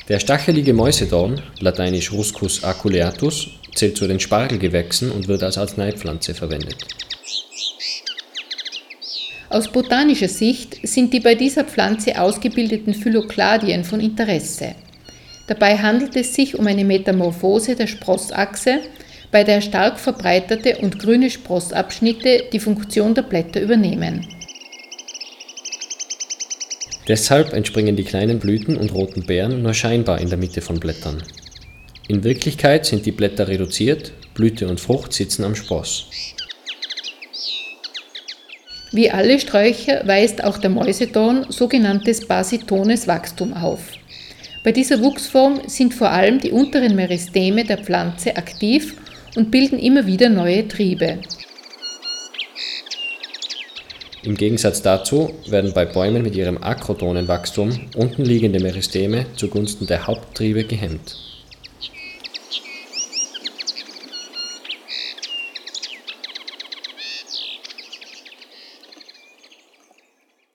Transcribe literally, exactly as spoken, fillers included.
Der stachelige Mäusedorn, lateinisch Ruscus aculeatus, zählt zu den Spargelgewächsen und wird als Arzneipflanze verwendet. Aus botanischer Sicht sind die bei dieser Pflanze ausgebildeten Phyllokladien von Interesse. Dabei handelt es sich um eine Metamorphose der Sprossachse, bei der stark verbreiterte und grüne Sprossabschnitte die Funktion der Blätter übernehmen. Deshalb entspringen die kleinen Blüten und roten Beeren nur scheinbar in der Mitte von Blättern. In Wirklichkeit sind die Blätter reduziert, Blüte und Frucht sitzen am Spross. Wie alle Sträucher weist auch der Mäusedorn sogenanntes basitones Wachstum auf. Bei dieser Wuchsform sind vor allem die unteren Meristeme der Pflanze aktiv und bilden immer wieder neue Triebe. Im Gegensatz dazu werden bei Bäumen mit ihrem akrotonen Wachstum unten liegende Meristeme zugunsten der Haupttriebe gehemmt.